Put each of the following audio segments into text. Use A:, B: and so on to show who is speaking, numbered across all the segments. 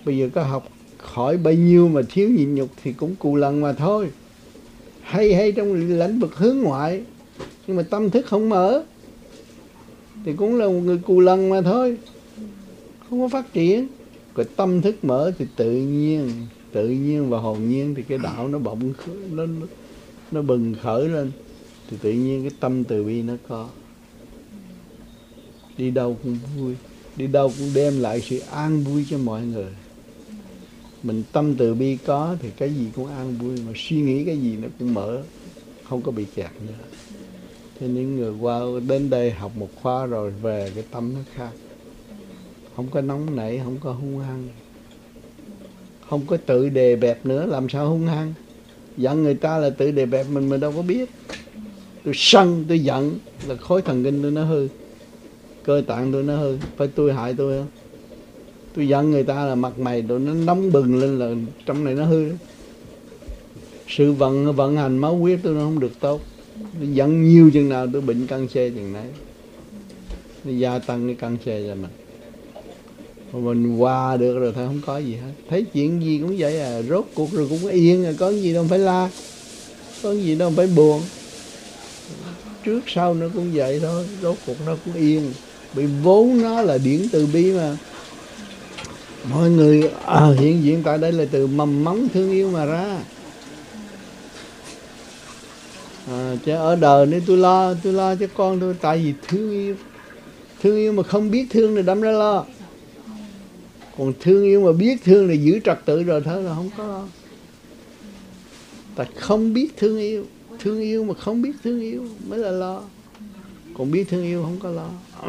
A: Bây giờ có học khỏi bấy nhiêu mà thiếu nhịn nhục thì cũng cù lần mà thôi. Hay trong lĩnh vực hướng ngoại, nhưng mà tâm thức không mở thì cũng là một người cù lần mà thôi, không có phát triển. Cái tâm thức mở thì tự nhiên và hồn nhiên thì cái đạo nó bỗng nó bừng khởi lên, thì tự nhiên cái tâm từ bi nó có. Đi đâu cũng vui, đi đâu cũng đem lại sự an vui cho mọi người. Mình tâm từ bi có thì cái gì cũng an vui, mà suy nghĩ cái gì nó cũng mở, không có bị kẹt nữa. Thế những người qua đến đây học một khóa rồi về cái tâm nó khác, không có nóng nảy, không có hung hăng, không có tự đề bẹp nữa. Làm sao hung hăng? Giận người ta là tự đề bẹp mình đâu có biết. Tôi sân, tôi giận là khối thần kinh tôi nó hư, cơ tạng tôi nó hư. Phải tôi hại tôi không? Tôi giận người ta là mặt mày tôi nó nóng bừng lên là trong này nó hư. Sự vận hành máu huyết tôi nó không được tốt. Tôi giận nhiều chừng nào tôi bệnh canxi chừng nấy, nó gia tăng cái canxi cho mình. Mà mình qua được rồi thôi, không có gì hết. Thấy chuyện gì cũng vậy à, rốt cuộc rồi cũng yên rồi, có gì đâu phải la, có gì đâu phải buồn. Trước sau nó cũng vậy thôi, rốt cuộc nó cũng yên. Vì vốn nó là điển từ bi mà. Mọi người hiện diện tại đây là từ mầm móng thương yêu mà ra. Chứ ở đời nếu tôi lo cho con tôi, tại vì thương yêu mà không biết thương thì đâm ra lo. Còn thương yêu mà biết thương thì giữ trật tự rồi thôi là không có lo. Tại không biết thương yêu mà không biết thương yêu mới là lo. Còn biết thương yêu không có lo.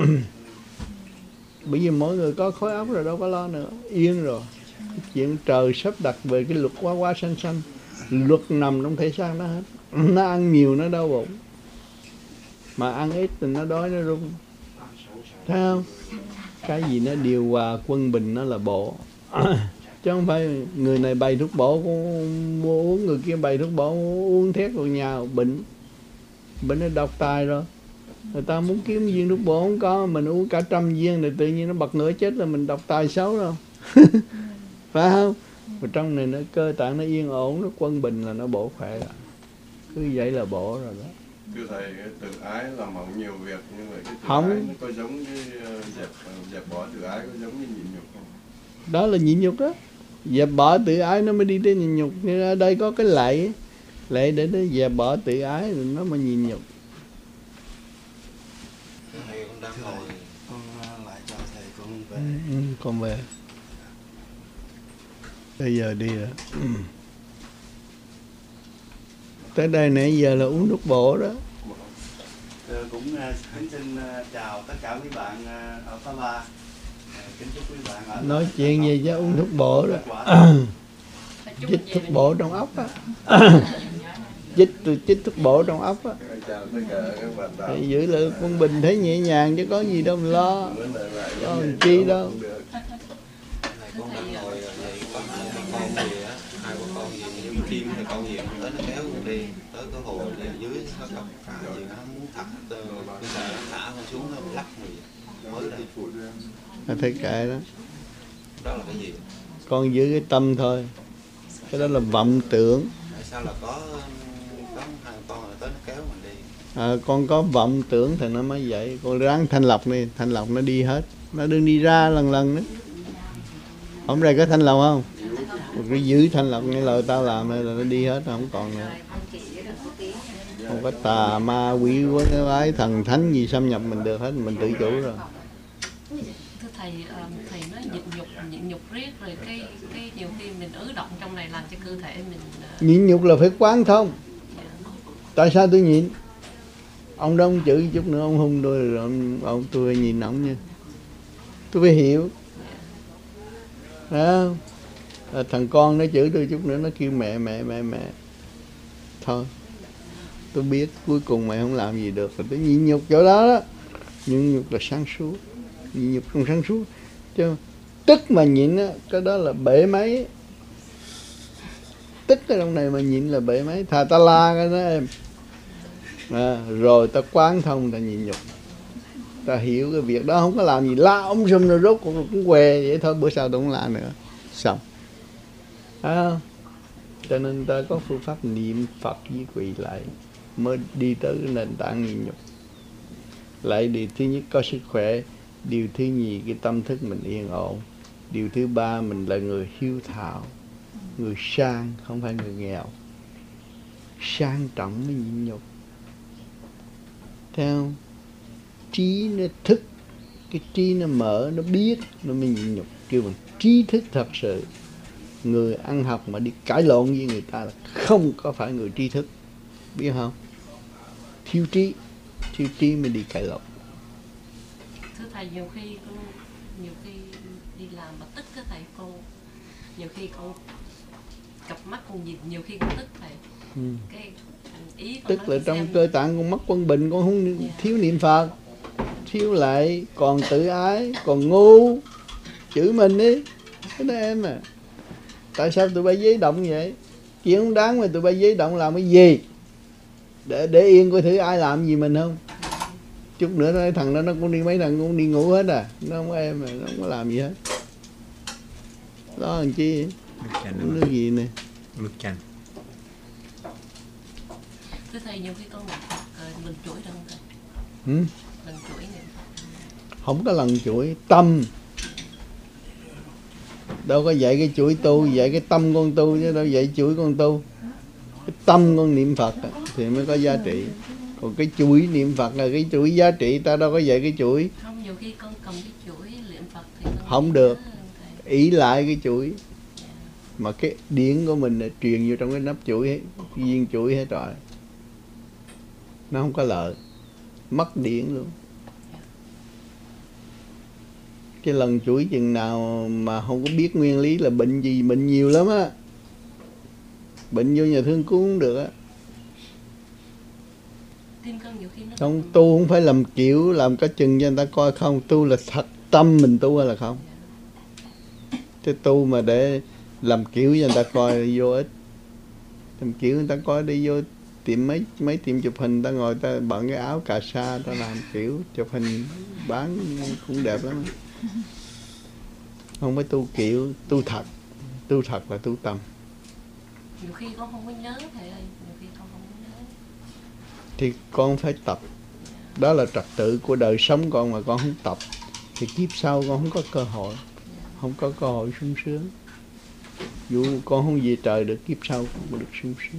A: Bởi vì mỗi người có khối óc rồi đâu có lo nữa, yên rồi. Chuyện trời sắp đặt về cái luật quá sanh, luật nằm trong thể xác nó hết. Nó ăn nhiều nó đau bụng, mà ăn ít thì nó đói nó run. Thấy không? Cái gì nó điều hòa quân bình nó là bổ. Chứ không phải người này bày thuốc bổ mua uống, người kia bày thuốc bổ uống thét vào nhà bệnh nó độc tài rồi. Người ta muốn kiếm viên thuốc bổ không có, mình uống cả 100 viên thì tự nhiên nó bật ngửa chết là mình độc tài xấu rồi. Phải không? Và trong này nó cơ tạng nó yên ổn, nó quân bình là nó bổ khỏe rồi. Cứ vậy là bổ rồi đó.
B: Thưa thầy, cái tự ái làm hỏng nhiều việc, nhưng mà cái tự
A: không.
B: ái nó có giống như dẹp bỏ tự ái, có giống như nhịn nhục không?
A: Đó là nhịn nhục đó. Dẹp bỏ tự ái nó mới đi tới nhịn nhục. Nhưng ở đây có cái lệ để nó dẹp bỏ tự ái rồi nó mới nhịn nhục.
C: Thầy con đang ngồi, con lại cho thầy con về.
A: Con về. Bây giờ đi rồi. Tới đây nãy giờ là uống thuốc bổ đó.
C: Cũng xin chào tất cả quý bạn ở Phá Ba. Kính chúc quý bạn ở
A: nói chuyện gì chứ uống thuốc bổ đó. Chích thuốc bổ trong óc á. Chích thuốc bổ trong óc á. Thì giữ lại quân bình thấy nhẹ nhàng chứ có gì đâu mà lo. Có chi đâu.
C: Con đang ngồi vậy, con gì á, hai bố con gì như chim hay con gì tới nó kéo con đi tới cái hồ dưới nó cặp cả gì nó muốn thả cái sợ nó thả con xuống nó lắc người mới đây.
A: Nó thấy kệ đó.
C: Đó là cái gì?
A: Con giữ cái tâm thôi. Cái đó là vọng tưởng.
C: Tại sao là có hai con rồi tới nó kéo mình đi?
A: Con có vọng tưởng thì nó mới vậy. Con ráng thanh lọc đi, thanh lọc nó đi hết. Nó đừng đi ra lần nữa. Hôm nay có thanh lọc không? Cứ giữ thanh lọc như lời tao làm này là nó đi hết, không còn nữa. Không có tà ma quỷ quái thần thánh gì xâm nhập mình được hết, mình tự chủ rồi.
D: Thưa thầy, thầy nói nhịn nhục riết rồi cái nhiều khi mình ứ động trong này làm cho cơ thể mình
A: nhịn nhục là phải quán thông. Tại sao tôi nhịn? Ông đông chửi chút nữa ông hung tôi rồi ông tôi nhìn ổng nha. Tôi phải hiểu. Phải không? Thằng con nó chửi tôi chút nữa nó kêu mẹ. Thôi tôi biết cuối cùng mày không làm gì được rồi, tôi nhịn nhục chỗ đó đó. Nhịn nhục là sáng suốt. Nhịn nhục không sáng suốt. Chứ tức mà nhịn á, cái đó là bể máy. Tức ở trong này mà nhịn là bể máy. Thà ta la cái đó em. Rồi ta quán thông, ta nhịn nhục. Ta hiểu cái việc đó không có làm gì la ông sum rồi rốt cũng què vậy thôi, bữa sau tôi không la nữa. xong. Cho nên ta có phương pháp niệm Phật với quỳ lại mới đi tới cái nền tảng nhịn nhục. Lại điều thứ nhất có sức khỏe, điều thứ nhì cái tâm thức mình yên ổn, điều thứ ba mình là người hiếu thảo, người sang, không phải người nghèo. Sang trọng mới nhịn nhục. Theo trí nó thức, cái trí nó mở, nó biết, nó mới nhịn nhục. Kêu bằng trí thức thật sự. Người ăn học mà đi cãi lộn với người ta là không có phải người trí thức, biết không? Thiếu trí mới đi cãi lộn.
D: Thưa thầy, nhiều khi đi làm mà tức cái thầy, con nhiều khi con cặp mắt con nhìn, nhiều khi con tức thầy. Cái ý con
A: tức là trong cơ tạng con mất quân bình, con không thiếu niệm Phật, thiếu lại còn tự ái, còn ngu, chửi mình đi. Thế đó em à, tại sao tụi bay giấy động vậy? Chuyện không đáng mà tụi bay giấy động làm cái gì? Để yên coi thử ai làm gì mình không? Chút nữa nói thằng đó nó cũng đi, mấy thằng cũng đi ngủ hết à. Nó không có em mà, nó không có làm gì hết. Đó làm chi? Nước gì nè?
E: Nước chanh.
D: Thưa thầy, nhiều khi con niệm Phật mình chửi đâu thầy? Mình chửi niệm Phật.
A: Không có lần chửi, tâm. Đâu có dạy cái chửi tu, dạy cái tâm con tu chứ đâu dạy chửi con tu. Cái tâm con niệm Phật thì mới có giá trị. Còn cái chuỗi niệm Phật là cái chuỗi giá trị, ta đâu có dạy cái chuỗi.
D: Không, nhiều khi con cầm cái chuỗi niệm Phật thì con
A: không được. Ý lại cái chuỗi. Mà cái điển của mình là truyền vô trong cái nắp chuỗi ấy, cái viên chuỗi hết rồi. Nó không có lợi. Mất điển luôn. Cái lần chuỗi chừng nào mà không có biết nguyên lý là bệnh gì, bệnh nhiều lắm á. Bệnh vô nhà thương cứu cũng được á. Không, tu không phải làm kiểu, làm cái chừng cho người ta coi không. Tu là thật tâm mình tu hay là không. Cái tu mà để làm kiểu cho người ta coi vô ích. Làm kiểu người ta coi đi vô tiệm mấy tiệm chụp hình, ta ngồi ta bận cái áo cà sa, ta làm kiểu chụp hình bán cũng đẹp lắm. Không phải tu kiểu, tu thật. Tu thật là tu tâm.
D: Nhiều khi con không có nhớ thầy ơi, nhiều khi con không có nhớ.
A: Thì con phải tập. Đó là trật tự của đời sống con, mà con không tập thì kiếp sau con không có cơ hội. Không có cơ hội sung sướng. Dù con không về trời được, kiếp sau cũng không được sung sướng.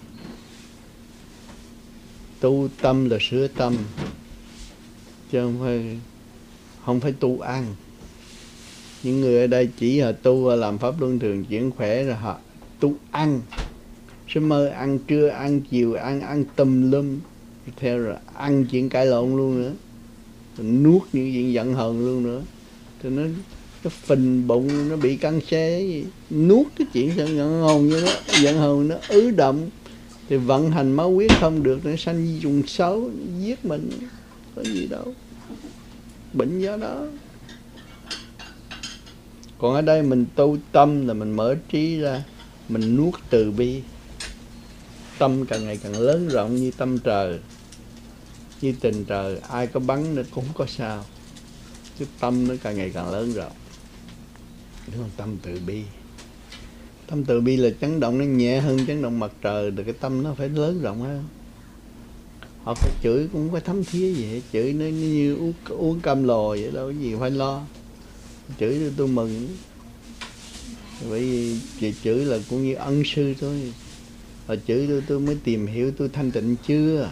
A: Tu tâm là sửa tâm, chứ không phải tu ăn. Những người ở đây chỉ là tu làm pháp luân thường chuyển khỏe rồi họ tu ăn. Sớm mơ ăn trưa, ăn chiều, ăn tùm lum. Theo rồi ăn chuyện cãi lộn luôn nữa. Rồi nuốt những chuyện giận hờn luôn nữa. Thì nó phình bụng, nó bị căng xe gì. Nuốt cái chuyện giận hờn như đó, giận hờn nó ứ động. Thì vận hành máu huyết không được, nó sanh vi trùng xấu, giết mình. Có gì đâu. Bệnh do đó. Còn ở đây mình tu tâm là mình mở trí ra, mình nuốt từ bi. Tâm càng ngày càng lớn rộng như tâm trời, như tình trời, ai có bắn nó cũng không có sao. Chứ tâm nó càng ngày càng lớn rộng. Đúng không? Tâm từ bi. Tâm từ bi là chấn động nó nhẹ hơn chấn động mặt trời, rồi cái tâm nó phải lớn rộng hơn. Họ phải chửi cũng không có thấm thía gì hết. Chửi nó như uống cam lồ vậy, đâu có gì phải lo. Chửi tôi mừng. Bởi vì chửi là cũng như ân sư thôi. Họ chửi tôi mới tìm hiểu tôi thanh tịnh chưa.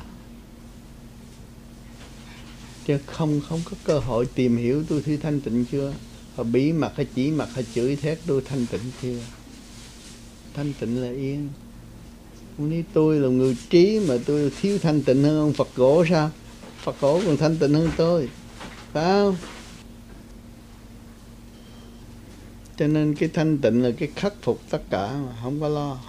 A: Chứ không có cơ hội tìm hiểu tôi thanh tịnh chưa. Họ bí mặt hay chỉ mặt hay chửi thét tôi thanh tịnh chưa. Thanh tịnh là yên. Nếu tôi là người trí mà tôi thiếu thanh tịnh hơn ông Phật cổ sao? Phật cổ còn thanh tịnh hơn tôi, phải không? Cho nên cái thanh tịnh là cái khắc phục tất cả mà không có lo.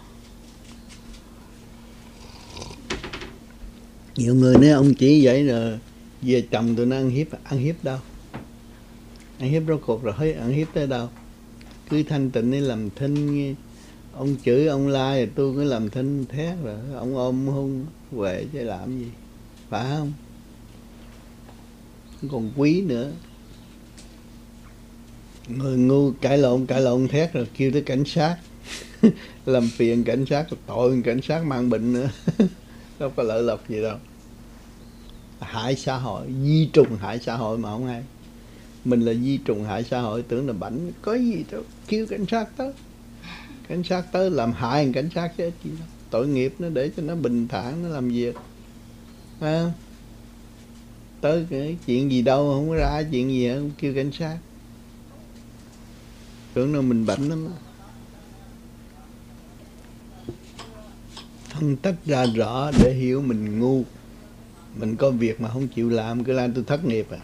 A: Nhiều người nói ông chỉ vậy rồi về chồng tụi nó ăn hiếp đâu? Ăn hiếp rốt cuộc rồi thấy ăn hiếp tới đâu? Cứ thanh tịnh để làm thinh nghe. Ông chửi ông la rồi tôi cứ làm thinh thét rồi ông ôm hung về chứ làm gì, phải không? Còn quý nữa. Người ngu cãi lộn thét rồi kêu tới cảnh sát. Làm phiền cảnh sát, tội cảnh sát mang bệnh nữa. Đâu có lợi lộc gì đâu. Hại xã hội, di trùng hại xã hội mà không hay. Mình là di trùng hại xã hội, tưởng là bảnh có gì đâu, kêu cảnh sát tới. Cảnh sát tới làm hại cảnh sát chứ gì đâu. Tội nghiệp nó để cho nó bình thản nó làm việc. Tới cái chuyện gì đâu, không có ra chuyện gì không kêu cảnh sát. Tưởng là mình bệnh lắm. Phân tách ra rõ để hiểu mình ngu. Mình có việc mà không chịu làm, cứ làm tôi thất nghiệp à.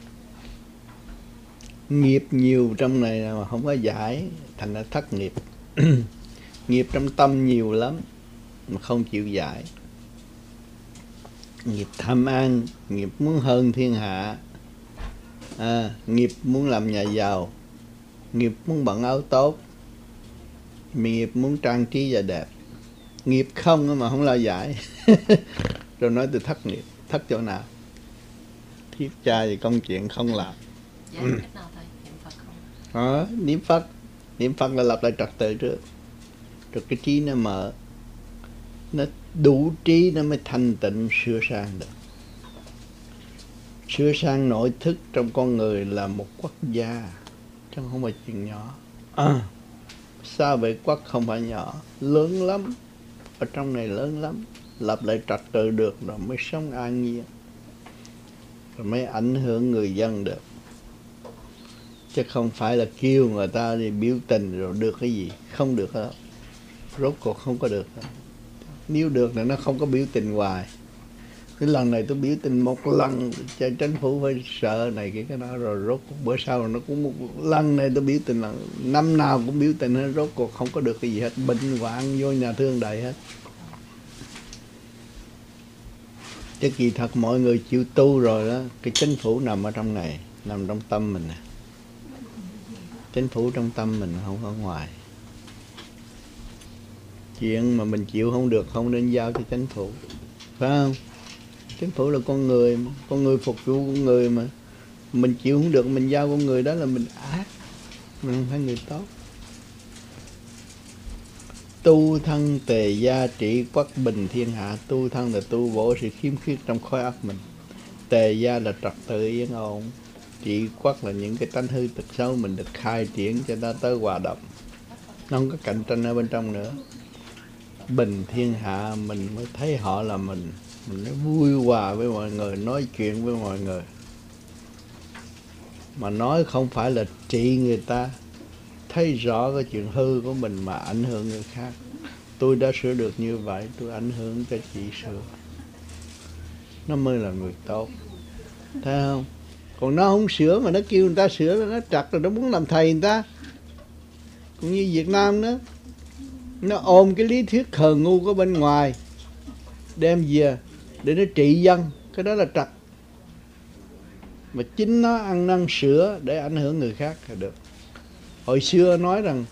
A: Nghiệp nhiều trong này mà không có giải, thành ra thất nghiệp. Nghiệp trong tâm nhiều lắm mà không chịu giải. Nghiệp tham ăn, nghiệp muốn hơn thiên hạ, nghiệp muốn làm nhà giàu, nghiệp muốn bận áo tốt, nghiệp muốn trang trí và đẹp. Nghiệp không mà không lo giải. Rồi nói từ thất nghiệp. Thất chỗ nào? Thiếp cha thì công chuyện không làm.
D: Dạ, cách nào thầy? Niệm Phật không?
A: Niệm Phật. Niệm Phật là lập lại trật tự trước. Rồi cái trí nó mở. Nó đủ trí nó mới thanh tịnh sửa sang được. Sửa sang nội thức trong con người là một quốc gia, chứ không phải chuyện nhỏ. Sao vậy? Quốc không phải nhỏ, lớn lắm. Ở trong này lớn lắm. Lập lại trật tự được rồi mới sống an nhiên, rồi mới ảnh hưởng người dân được. Chứ không phải là kêu người ta đi biểu tình rồi được cái gì. Không được đâu. Rốt cuộc không có được đâu. Nếu được là nó không có biểu tình hoài. Cái lần này tôi biểu tình một lần, chính phủ phải sợ này cái đó, rồi rốt cuộc bữa sau nó cũng một lần này tôi biểu tình là năm nào cũng biểu tình hết, rốt cuộc không có được cái gì hết, bệnh hoạn vô nhà thương đầy hết. Chứ kỳ thật mọi người chịu tu rồi đó, cái chính phủ nằm ở trong này, nằm trong tâm mình nè. Chính phủ trong tâm mình không ở ngoài. Chuyện mà mình chịu không được không nên giao cho chính phủ, phải không? Chính phủ là con người phục vụ con người mà. Mình chịu không được mình giao con người đó là mình ác, mình không phải người tốt. Tu thân tề gia trị quốc bình thiên hạ. Tu thân là tu bổ sự khiếm khuyết trong khối óc mình. Tề gia là trật tự yên ổn. Trị quốc là những cái tánh hư tật xấu mình được khai triển cho nó tới hòa đồng. Nó không có cạnh tranh ở bên trong nữa. Bình thiên hạ mình mới thấy họ là mình mới vui hòa với mọi người, nói chuyện với mọi người. Mà nói không phải là trị người ta, thấy rõ cái chuyện hư của mình mà ảnh hưởng người khác. Tôi đã sửa được như vậy, tôi ảnh hưởng cho chị sửa. Nó mới là người tốt. Thấy không? Còn nó không sửa mà nó kêu người ta sửa là nó trật rồi, nó muốn làm thầy người ta. Cũng như Việt Nam đó, nó ôm cái lý thuyết khờ ngu của bên ngoài đem về để nó trị dân, cái đó là trật. Mà chính nó ăn năn sửa để ảnh hưởng người khác là được. Hồi xưa nói rằng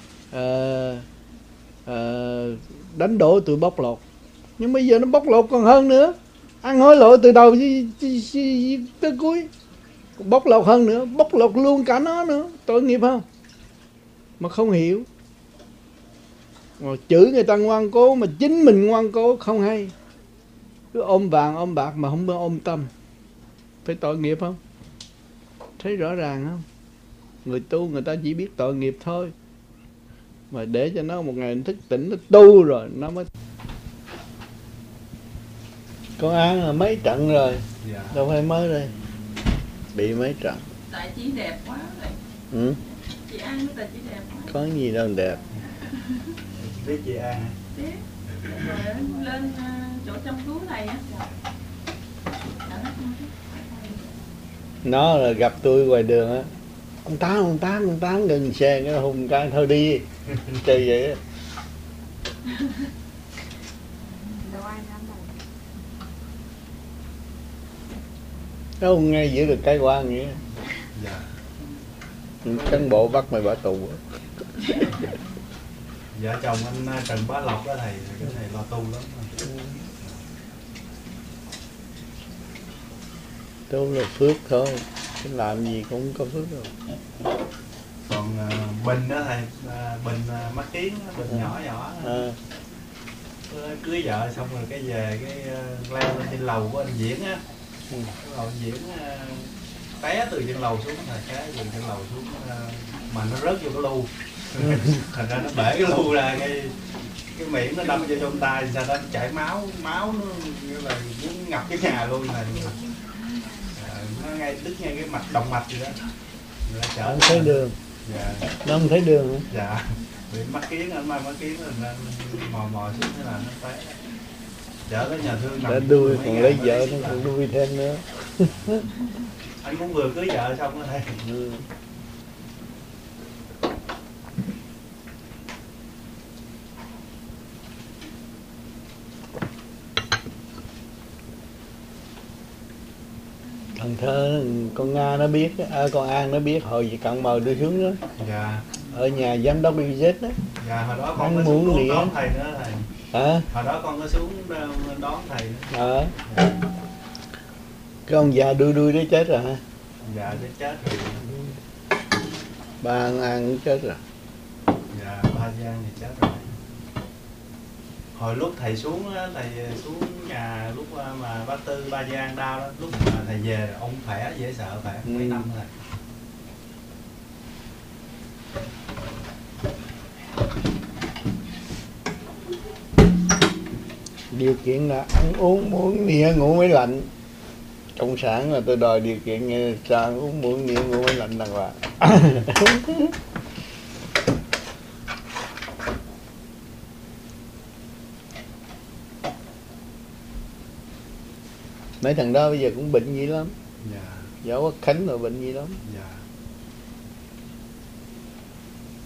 A: đánh đổ tụi bóc lột, nhưng bây giờ nó bóc lột còn hơn nữa. Ăn hối lộ từ đầu tới cuối, bóc lột hơn nữa, bóc lột luôn cả nó nữa. Tội nghiệp không? Mà không hiểu, mà chửi người ta ngoan cố mà chính mình ngoan cố không hay. Cứ ôm vàng ôm bạc mà không ôm tâm, phải tội nghiệp không? Thấy rõ ràng không? Người tu người ta chỉ biết tội nghiệp thôi. Mà để cho nó một ngày thức tỉnh, nó tu rồi nó mới. Con An là mấy trận rồi, dạ. Đâu phải mới đây, bị mấy trận.
E: Tại chị đẹp quá rồi. Chị An với tại chị đẹp quá.
A: Có gì đâu đẹp.
B: Biết chị An.
E: Biết. Rồi lên chỗ trong cứu này á.
A: Nó là gặp tôi ngoài đường á, ông Tám ngừng xe cái hùng cái thôi đi chơi vậy á. Nó không nghe giữ được cái quan vậy.
B: Dạ.
A: Cán bộ bắt mày bỏ tù.
B: Vợ chồng anh Trần Bá Lộc đó thầy, cái này lo tu lắm.
A: Tu là phước thôi, chứ làm gì cũng có phước đâu.
B: Còn
F: còn bình đó thầy, bình mắt kiến, bình nhỏ nhỏ. Cưới vợ xong rồi cái về cái leo lên trên lầu của anh Diễn á, anh Diễn té từ trên lầu xuống, té từ trên lầu xuống mà nó rớt vô cái lu, thành ra nó bể cái lu ra, cái miệng nó đâm vô trong tay, sao đó chảy máu nó như là muốn ngập cái nhà luôn này. Nó ngay đứt ngay cái mạch động mạch gì đó.
A: Nó không thấy đường.
F: Dạ.
A: Nó không thấy đường.
F: Dạ. Bị mắt kiến, anh mai mắt kiến rồi mò xuống thế là nó té. Chở tới nhà thương
A: đã đuôi còn lấy vợ nó còn đuôi thêm nữa.
F: Anh cũng vừa cưới vợ xong đó thầy.
A: Thằng thơ con Nga nó biết, con An nó biết hồi gì cặn bờ đưa xuống đó.
F: Dạ.
A: Ở nhà giám đốc BZ đó.
F: Dạ, hồi đó con có xuống đón thầy nữa thầy.
A: Hả?
F: Hồi đó con có xuống đón thầy nữa.
A: Cái ông già đuôi đấy chết rồi hả?
F: Dạ, nó chết rồi.
A: Ba An cũng chết rồi.
F: Dạ, ba Giang thì chết rồi. Hồi lúc thầy xuống á, thầy xuống nhà lúc mà bác Tư ba Giang đau đó, lúc mà thầy về ông khỏe dễ sợ, khỏe mấy năm rồi.
A: Điều kiện là ăn uống muốn nia ngủ máy lạnh. Cộng sản là tôi đòi điều kiện như sao ăn uống muốn nia ngủ máy lạnh đàng hoàng. Mấy thằng đó bây giờ cũng bệnh gì lắm.
F: Dạ.
A: Giáo Quốc Khánh rồi bệnh gì lắm.
F: Dạ.